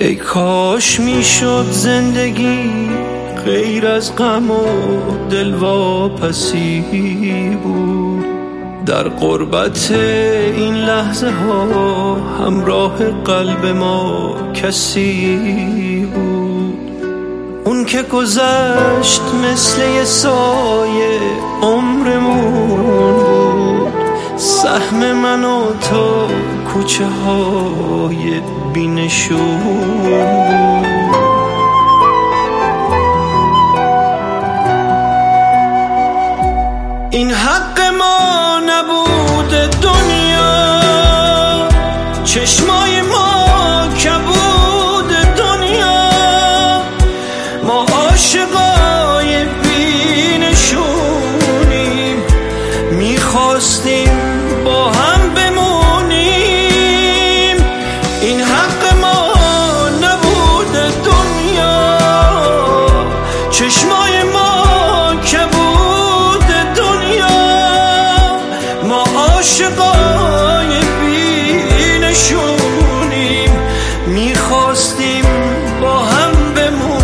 ای کاش میشد زندگی غیر از غم و دلواپسی بود. در غربت این لحظه ها همراه قلب ما کسی بود. اون که گذشت مثل یه سایه عمرمون بود. سهم من و تو کوچه های بی‌نشون بود. این حق ما نبود دنیا، چشمای ما کبود دنیا. ما عاشقای بی‌نشونیم، میخواستیم با هم بمونیم. این حق ما نبود دنیا، چشمای ما کبود دنیا. ما عاشقای بی‌نشونیم، میخواستیم با هم بمونیم.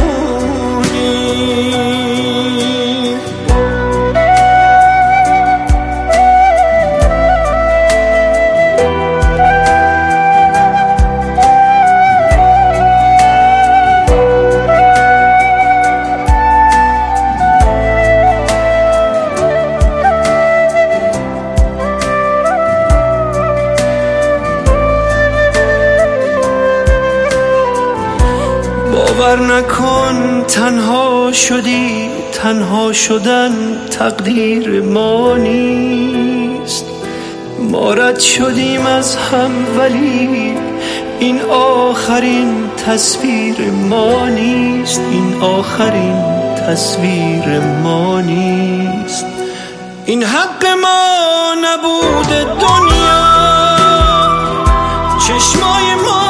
باور نکن تنها شدی، تنها شدن تقدیر ما نیست. ما رد شدیم از هم ولی این آخرین تصویر ما نیست. این آخرین تصویر ما نیست. این حق ما نبود دنیا، چشمای ما